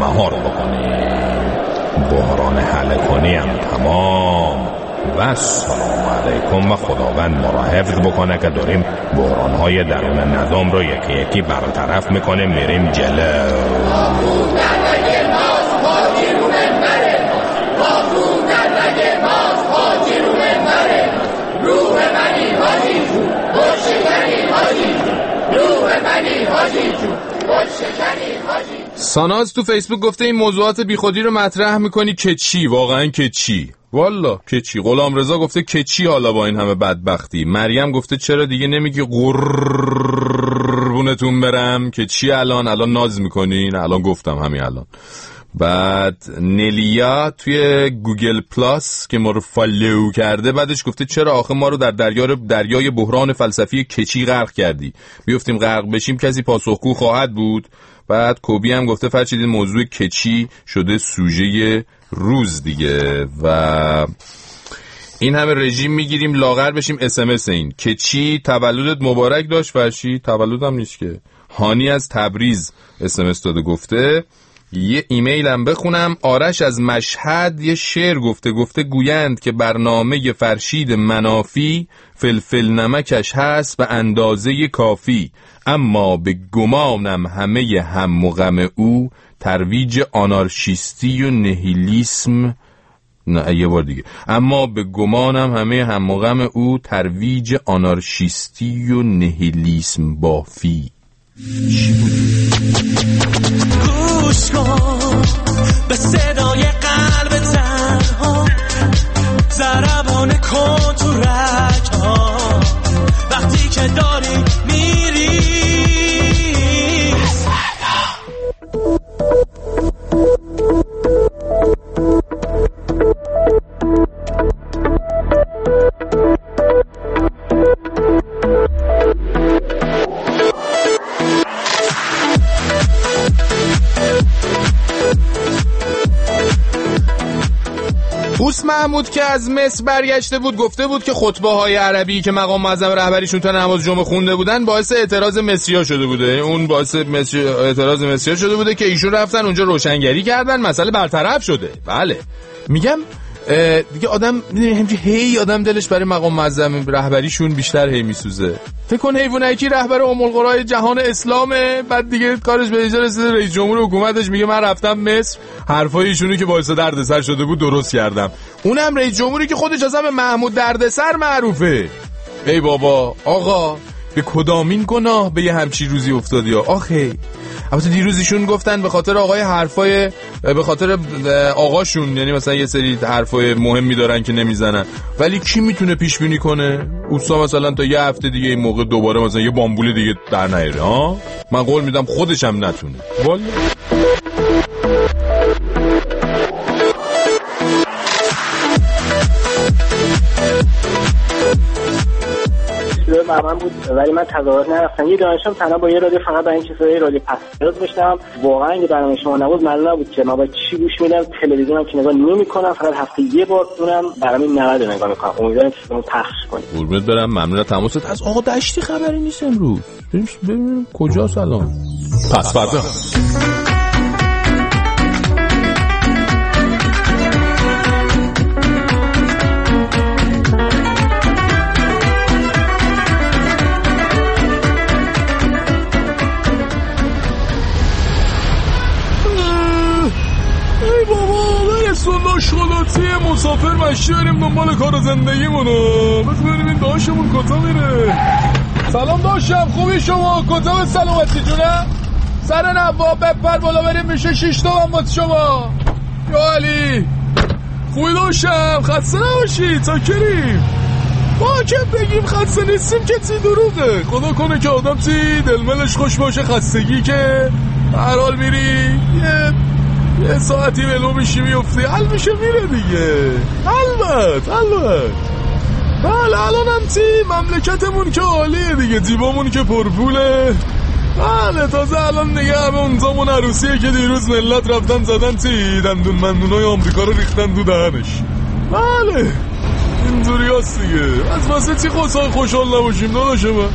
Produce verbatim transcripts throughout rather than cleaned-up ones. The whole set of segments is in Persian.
مهار بکنیم. بحران هلکانی هم تمام و سلام علیکم و خداوند ما را حفظ بکنه که داریم بحران‌های درون نظام رو یکی یکی برطرف میکنیم، میریم جلو. ساناز تو فیسبوک گفته این موضوعات بیخودی رو مطرح میکنی که چی؟ واقعا که چی؟ والا که چی؟ غلامرضا گفته که چی حالا با این همه بدبختی؟ مریم گفته چرا دیگه نمیگی قربونتون برم؟ که چی الان؟ الان ناز میکنین؟ الان گفتم همین الان. بعد نلیا توی گوگل پلاس که ما رو فالو کرده بعدش گفته چرا آخه ما رو در دریا دریای بحران فلسفی کچی غرق کردی؟ بیفتیم غرق بشیم کسی پاسخگو خواهد بود؟ بعد کوبی هم گفته فرشیدین موضوع کچی شده سوژه روز دیگه و این همه رژیم میگیریم لاغر بشیم. اس ام اس این کچی تولدت مبارک داشت فرشی؟ تولدم نیست که. هانی از تبریز اس ام اس داده گفته یه ایمیل هم بخونم. آرش از مشهد یه شعر گفته گفته گویند که برنامه فرشید منافی فلفل نمکش هست به اندازه کافی، اما به گمانم همه هم و غم او ترویج آنارشیستی و نهیلیسم. نه یه بار دیگه. اما به گمانم همه هم و غم او ترویج آنارشیستی و نهیلیسم بافی. چی بود؟ گوش کن به صدای قلب تنها، ضربان کن تو رگ‌ها وقتی که داری میری. اوس محمود که از مصر برگشته بود گفته بود که خطبه های عربی که مقام معظم رهبریشون تا نماز جمعه خونده بودن باعث اعتراض مصری‌ها شده بوده. اون باعث مصری... اعتراض مصری‌ها شده بوده که ایشون رفتن اونجا روشنگری کردن، مسئله برطرف شده. بله میگم دیگه آدم همینجوری هی آدم دلش برای مقام معظم رهبریشون بیشتر هی میسوزه. فکر کن حیوانکی رهبر ام القرای جهان اسلامه، بعد دیگه کارش به اینجا رسیده رئیس جمهور حکومتش میگه من رفتم مصر حرفای ایشونو که باعث دردسر شده بود درست کردم. اونم رئیس جمهوری که خودش اصلا به محمود دردسر معروفه. ای بابا آقا به کدامین گناه به یه همچی روزی افتادی آخه؟ البته دیروزیشون گفتن به خاطر آقای حرفای به خاطر آقاشون، یعنی مثلا یه سری حرفای مهمی دارن که نمیزنن، ولی کی میتونه پیش بینی کنه اوستا مثلا تا یه هفته دیگه این موقع دوباره مثلا یه بامبول دیگه در نیاره؟ ها من قول میدم خودش هم نتونه. والا من بود ولی من تظاهرات نرفتم. یه دانشم تنها با یه رادیو فقط برای این چیزای رادیو پس‌داد داشتم. واقعا اگه برنامه شما نبود معلوم نبود که من با چی گوش میدم. تلویزیونم که نگاه نمی‌کنم، فقط هفته یه بار اونم برنامه نود نگاه می‌کنم. امیدوارم که شما پخش کنید. قربونت برم، ممنون از تماست. از آقا دشتی خبری نیست امروز. بریم ببینیم کجاست الان. پس فردا شغلاتی مسافر مشتی بریم دنبال کار زندگیمونو. بس بریم این داشمون کتا میره. سلام داشتم، خوبی شما؟ کتا به سلامتی جونه؟ سر نواب بپر بالا بریم میشه شیش تا من با شما. یا علی خوبی داشتم، خسته نباشید. تا کریم ما که بگیم خسته نیستیم که تی دروغه. خدا کنه که آدم تی دلملش خوش باشه، خستگی که هر حال میری یه یه ساعتی ولو میشی میفتی حل میشه میره دیگه. البت البت بله الان هم تی مملکتمون که عالیه دیگه، جیبامون که پرپوله. بله تازه الان دیگه همه اونزامون عروسیه که دیروز ملت رفتن زدن تی دندون مندونای آمریکا رو ریختن دو دهنش. بله اینجوری هست دیگه. از واسه چی خوشحال خوشحال نباشیم داداش من؟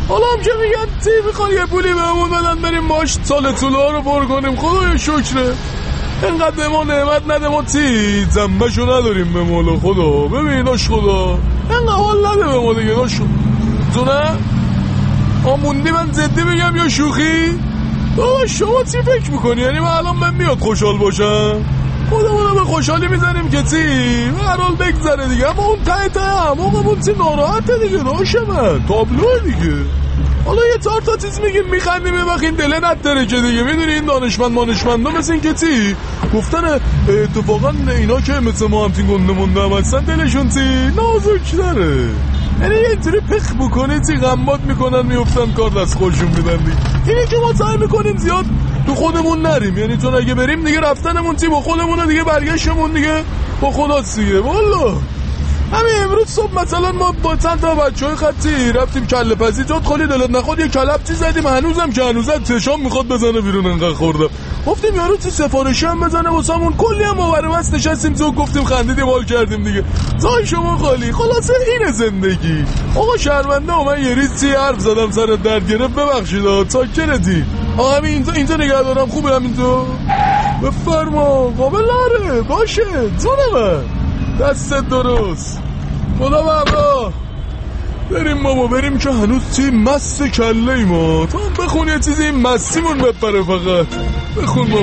حالا هم که میگن تی میخوان یه پولی بهمون بدن بریم باش سال طوله رو پر کنیم، خدای شکره اینقدر به ما نعمت نده ما تی زنبشو نداریم به مولا خدا. ببین داش خدا اینقدر حال نده به ما دیگه داش زونه آموندی من زدی بگم یا شوخی؟ بابا شما چی فکر میکنی؟ یعنی من الان من میاد خوشحال باشم؟ خودمونو به خوشحالی میزنیم که تی هر حال بگذره دیگه، اما اون ته ته همون تی ناراحته دیگه داشه من تابلوه دیگه. حالا یه چهار تا چیز میگیم میخندیم یه وقت این دله نداره که دیگه میدونی این دانشمند مانشمندا مثل این که تی گفتن اتفاقا اینا که مثل ما هم تی گنده مونده هم هستن دلشون تی نازک داره، یعنی یه اینطوری پخ بکنه تی غمات میکنن میفتن کار دست خودشون میدن دیگه. اینه که ما سعی میکنیم زیاد تو خودمون نریم، یعنی چون اگه بریم دیگه رفتنمون تی با خودمون دیگه برگشتمون دیگه با خدا سیه. والا همین امروز صبح مثلا ما با چند تا بچهای خطی رفتیم کله پزی جات خالی دلت نخواد یه کلبچی زدیم، هنوزم که هنوزم چشام میخواد بزنه بیرون انقدر خوردم. گفتیم یارو چه سفارشی هم بزنه واسمون، کلی هم آوره مست نشستیم تو گفتیم خندیدیم حال کردیم دیگه. زای شما خالی. خلاصه اینه زندگی. آقا شرمنده من یه ریز چی حرف زدم سر درد گرفت ببخشید ساکرتی. آقا همین اینجا اینجا نگه دارم خوبه همینجا بفرما قابل ناره باشه جون من دستت درست خدا بابا. بریم بابا بریم که هنوز چی مست کله ای ما تا هم بخون یه چیزی این مستیمون بپره فقط بخون بابا.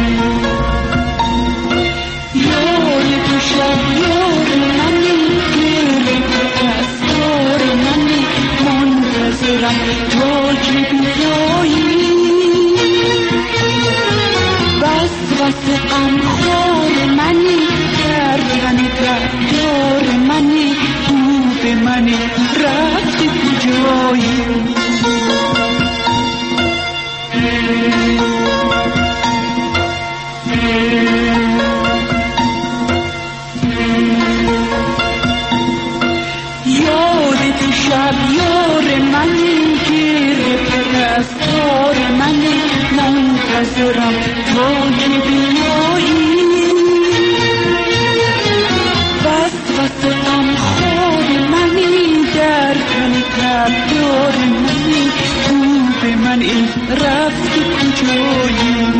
یاری تو شب یاری منی گره دستار منی منتظرم تا که بیایی بس بس غمخوار منی گردن گردار منی به منی رفتی کجایی یاد تو شب یار منی گره پرستار منی منتظرم تا که بیایی بس بس غمخوار منی در کنی تبدار منی تو به من این رفت کجایی.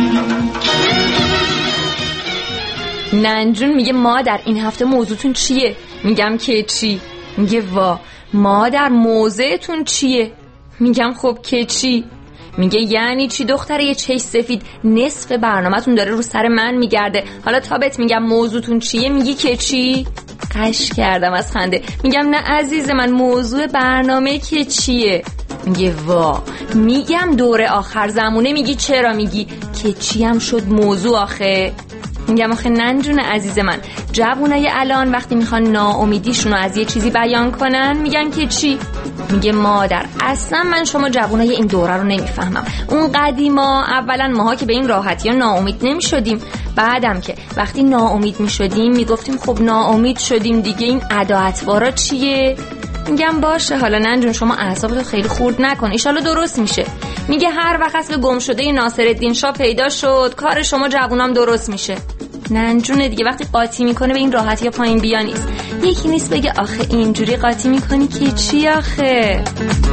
ننجون میگه مادر این هفته موضوعتون چیه؟ میگم که چی؟ میگه وا مادر موضعتون چیه؟ میگم خب که چی؟ میگه یعنی چی دختره یه چش سفید نصف برنامه‌تون داره رو سر من میگرده، حالا تا بهت میگم موضوعتون چیه میگی که چی؟ قش کردم از خنده. میگم نه عزیز من موضوع برنامه که چیه؟ میگه وا میگم دوره آخر زمونه. میگی چرا؟ میگی که چی هم شد موضوع آخه؟ میگم آخه ننجون عزیز من جوونای الان وقتی میخوان ناامیدیشونو از یه چیزی بیان کنن میگن که چی؟ میگه مادر اصلا من شما جوونای این دوره رو نمیفهمم. اون قدیما اولا ماها که به این راحتی ها ناامید نمیشدیم، بعدم که وقتی ناامید میشدیم میگفتیم خب ناامید شدیم دیگه این ادا اطوارا چیه؟ میگم باشه حالا ننجون شما اعصابتو خیلی خورد نکن ایشالا درست میشه. میگه هر وقت اسم گم شده ناصرالدین شاه پیدا شد کار شما جوونام درست میشه. ننجونه دیگه وقتی قاطی میکنه به این راحتی یا پایین بیا نیست. یکی نیست بگه آخه اینجوری قاطی میکنی که چی آخه؟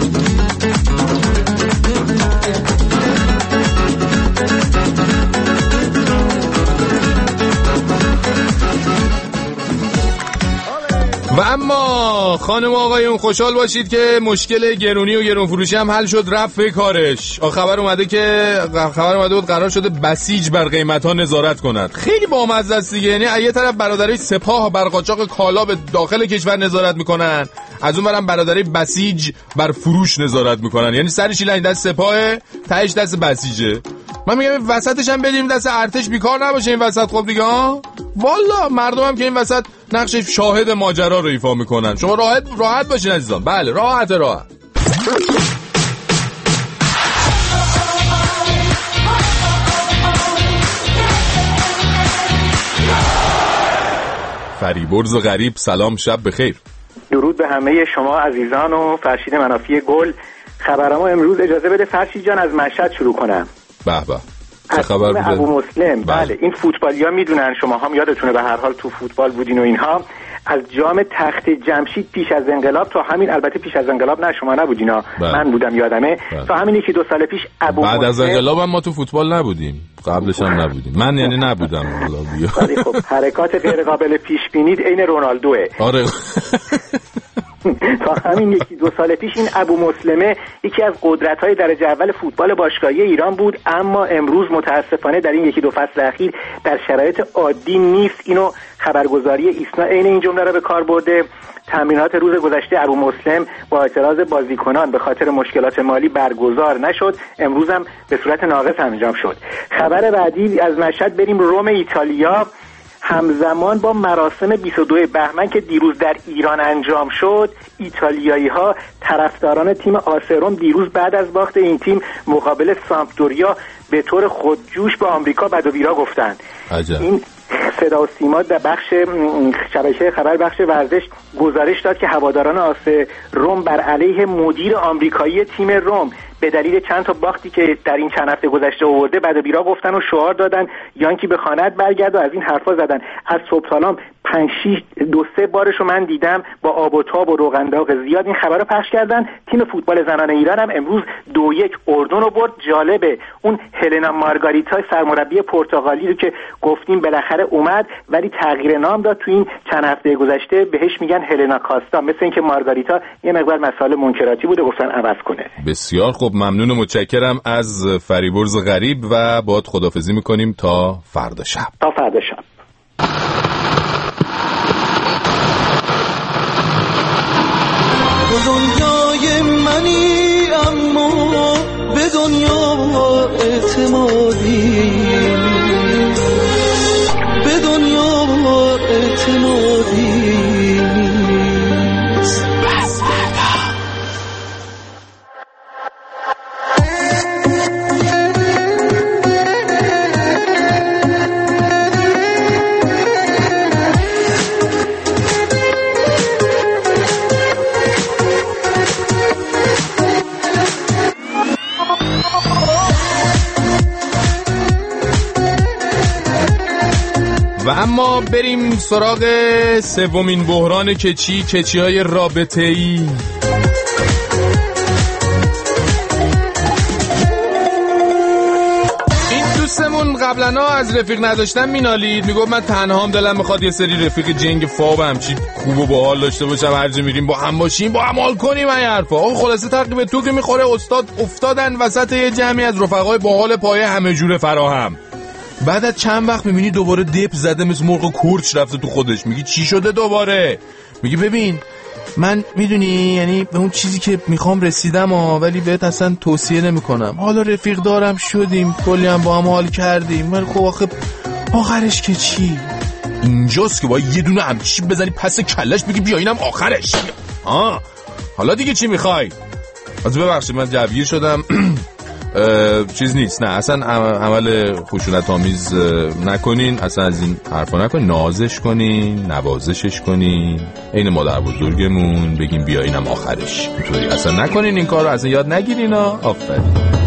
و اما خانم آقایون خوشحال باشید که مشکل گرونی و گرون فروشی هم حل شد رفت به کارش. خبر اومده که خبر اومده بود قرار شده بسیج بر قیمت ها نظارت کنند. خیلی بامزه است دیگه، یعنی از یه طرف برادرای سپاه بر قاچاق کالا به داخل کشور نظارت میکنن، از اون برم برادرای بسیج بر فروش نظارت میکنن، یعنی سرش این دست سپاه تهش دست بسیجه. من میگم وسطش هم بدیم دست ارتش بیکار نباشه این وسط. خب دیگه ها والا مردم هم که این وسط نقش شاهد ماجرا رو ایفا میکنن. شما راحت راحت باشین عزیزان. بله راحت راحت. فریبرز غریب سلام شب بخیر. درود به همه شما عزیزان و فرشید منافی گل. خبرامو امروز اجازه بده فرشید جان از مشهد شروع کنم. به به چه خبر بوده؟ ابو مسلم. بله, بله. این فوتبالیا میدونن، شما هم یادتونه به هر حال تو فوتبال بودین و اینها. از جام تخت جمشید پیش از انقلاب تا همین، البته پیش از انقلاب نه شما نبودینا، من بودم یادمه، تا همین یکی دو سال پیش ابو بعد از انقلاب هم ما تو فوتبال نبودیم، قبلش هم نبودیم، من یعنی نبودم. ولی خب حرکات غیر قابل پیش بینی عین رونالدوه. آره. تا همین یکی دو سال پیش این ابو مسلمه یکی از قدرت‌های درجه اول فوتبال باشگاهی ایران بود، اما امروز متاسفانه در این یکی دو فصل اخیر در شرایط عادی نیست. اینو خبرگزاری ایسنا عین این جمله را به کار برده. تمرینات روز گذشته ابو مسلم با اعتراض بازیکنان به خاطر مشکلات مالی برگزار نشد، امروز هم به صورت ناقص انجام شد. خبر بعدی از مشهد بریم روم ایتالیا. همزمان با مراسم بیست و دو بهمن که دیروز در ایران انجام شد، ایتالیایی ها طرفداران تیم آسروم دیروز بعد از باخت این تیم مقابل سامپدوریا به طور خودجوش به آمریکا بد و بیرا گفتند. این صدا و سیما در بخش شبکه خبر بخش ورزش گزارش داد که هواداران آسروم بر علیه مدیر آمریکایی تیم روم به دلیل چند تا باختی که در این چند هفته گذشته آورده بد و بیرا گفتن و شعار دادن یانکی به خانه‌ات برگرد و از این حرفا زدن. از صبح تا الان پنج شش دو سه بارشو من دیدم با آب و تاب و روغن داغ زیاد این خبرو پخش کردن. تیم فوتبال زنان ایران هم امروز دو یک اردن رو برد. جالبه اون هلنا مارگاریتا سرمربی پرتغالی رو که گفتیم بالاخره اومد ولی تغییر نام داد، تو این چند هفته گذشته بهش میگن هلنا کاستا، مثل اینکه مارگاریتا یه مقدار مسائل منکراتی بوده گفتن عوض کنه. بسیار خب، ممنون و متشکرم از فریبرز غریب و باهات خداحافظی میکنیم تا فردا شب. تا فردا شب. دنیای منی اما به دنیا اعتمادی، به دنیا اعتمادی. و اما بریم سراغ سومین بحران کچی، کچی های رابطه ای. این دوستمون قبلا از رفیق نداشتن مینالید، میگفت من تنها هم دلم میخواد یه سری رفیق جنگ فابم چی خوب و باحال داشته باشم، هر جا میریم با هم باشیم، با هم حال کنیم. این حرفا آخه خلاصه تقریبا تو که میخوره استاد افتادن وسط یه جمعی از رفقای باحال پایه همه جوره فراهم. بعد از چند وقت میبینی دوباره دپ زده مثل مرغ کورچ رفته تو خودش، میگی چی شده دوباره؟ میگی ببین من میدونی یعنی به اون چیزی که میخوام رسیدم ها، ولی بهت اصلا توصیه نمیکنم. حالا رفیق دارم شدیم، کلی هم با هم حال کردیم، ولی خب آخه آخرش که چی؟ اینجاست که باید یه دونه همچی بزنی پس کلش بگی بیا اینم آخرش. آه حالا دیگه چی میخوای؟ از ببخشید من جوگیر شدم. چیز نیست، نه اصلا عمل خشونت آمیز نکنین، اصلا از این حرفا نکنین، نازش کنین، نوازشش کنین، این مادر بزرگمون بگین بیا اینم آخرش، اینطوری اصلا نکنین این کارو، اصلا یاد نگیرین. آفرین.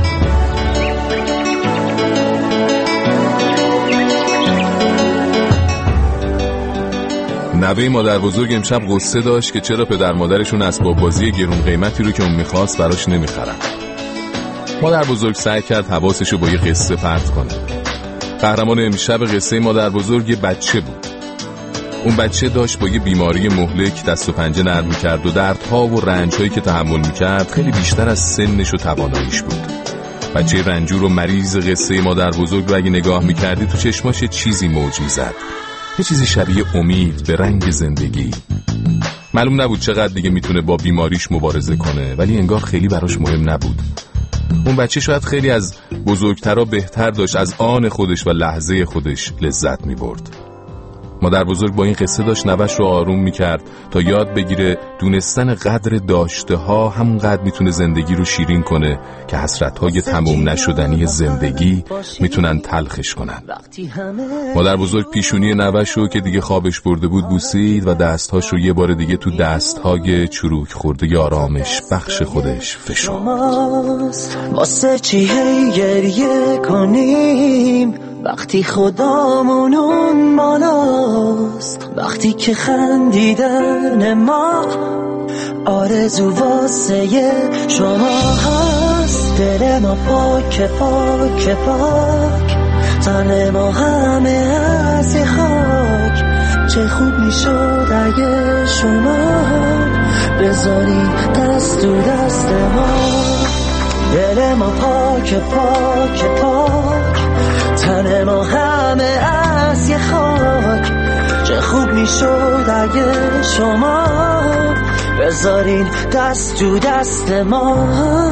نوه مادر بزرگ امشب غصه داشت که چرا پدر مادرشون اسباب بازی گرون قیمتی رو که اون میخواست براش نمیخرن. مادر بزرگ سعی کرد حواسشو با یه قصه پرت کنه. قهرمان امشب قصه مادر بزرگ یه بچه بود. اون بچه داشت با یه بیماری مهلک دست و پنجه نرم میکرد و دردها و رنجهایی که تحمل میکرد خیلی بیشتر از سنش و تواناییش بود. بچه رنجور و مریض قصه مادر بزرگ رو اگه نگاه میکردی تو چشماش چیزی موج میزد، یه چیزی شبیه امید به رنگ زندگی. معلوم نبود چقدر دیگه میتونه با بیماریش مبارزه کنه، ولی انگار خیلی براش مهم نبود. اون بچه شاید خیلی از بزرگترها بهتر داشت از آن خودش و لحظه خودش لذت می برد. مادر بزرگ با این قصه داشت نوش رو آروم می کرد تا یاد بگیره دونستن قدر داشته ها همون قدر میتونه زندگی رو شیرین کنه که حسرت های تموم نشدنی زندگی میتونن تلخش کنن. مادر بزرگ پیشونی نوش رو که دیگه خوابش برده بود بوسید و دستهاش رو یه بار دیگه تو دستهای چروک خورده آرامش بخش خودش فشرد. واسه چی هی گریه کنیم وقتی خدامون اون بالاست، وقتی که خندیدن ما آرزو واسه شما هست. دل ما پاک پاک پاک، تن ما همه از خاک. چه خوب میشد اگه شما بذاری دست تو دست ما. دل ما پاک پاک پاک، تن ما همه از یه خاک. چه خوب میشد اگه شما بذارین دست تو دست ما.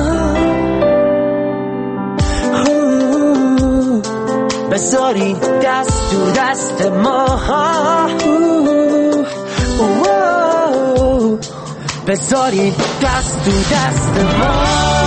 بذارین دست تو دست ما. بذارین دست تو دست ما.